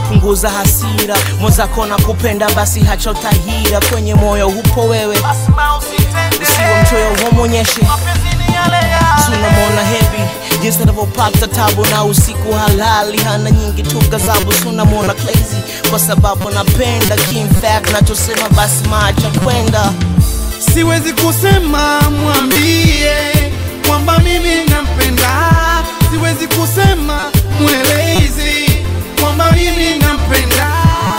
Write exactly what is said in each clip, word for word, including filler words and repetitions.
punguza hasira, mwenzako na kupenda basi hacha utahira, kwenye moyo upo wewe usiwe mchoyo humonyeshe. Sunamona heavy jinsi anavyopata tabu na usiku halali, hana nyingi tu gazabu. Sunamona crazy kwa sababu napenda King Fact, nachosema basi maacha kwenda. Siwezi kusema mwambie kwamba mimi nampenda, siwezi kusema mwelezi kwamba mimi nampenda.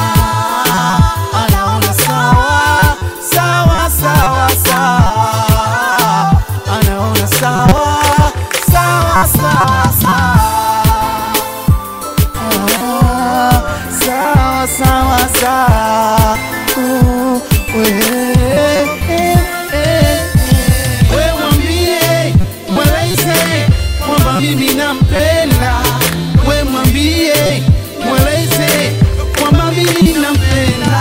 Anaona sawa sawa sawa sawa, anaona sawa sawa sawa sawa, sawa sawa sawa. We mwambie mweleze kwamba mimi nampenda, we mwambie mweleze kwamba mimi nampenda.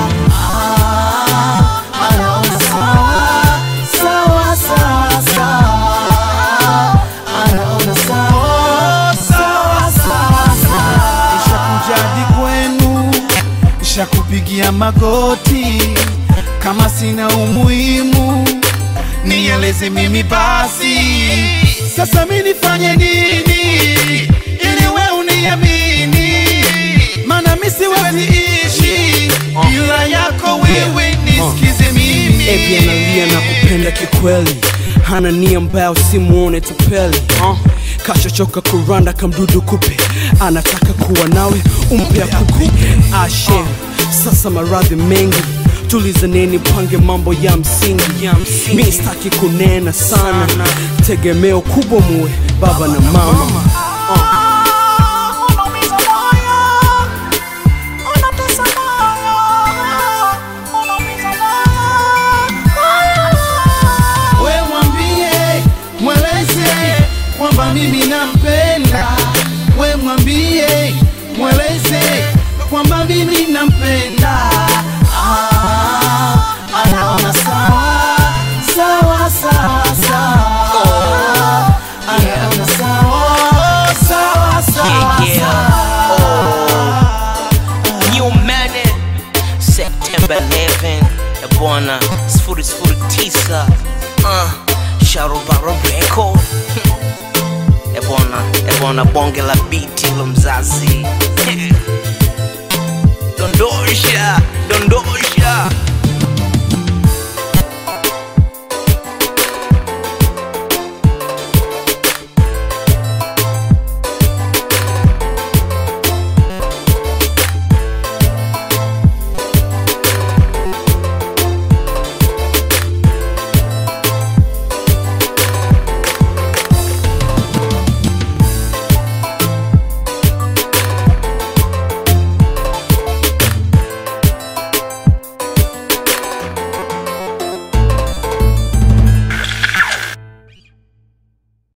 Anaona sawa sawa sawa sawa, anaona sawa sawa sawa sawa. Nishakujadi kwenu, nishakupigia magoti, kama sina umuhimu nieleze mimi basi. Sasa mimi nifanye nini ili wewe uniamini? Maana mimi siwezi ishi bila yako wewe, nisikize mimi. Ebi analia na kupenda kikweli, hana nia mbaya usimuone tapeli. uh. Kashachoka kuranda kamdudu kupe, anataka kuwa nawe umpe kuku. Ashe sasa maradhi mengi, tuliza neni pange mambo ya msingi. Mimi sitaki kunena sana, tegemeo kubwa muwe baba na mama. uh. We mwambie mweleze kwamba mimi nampenda, we mwambie mweleze kwamba mimi nampenda. Anaona sawa sawa sawa sawa, anaona sawa sawa sawa sawa. New Money September eleventh, ebwana sifuri sifuri tisa. uh, Sharobaro Record. Ebwana, ebwana bonge la biti lo mzazi. Dondosha, dondosha.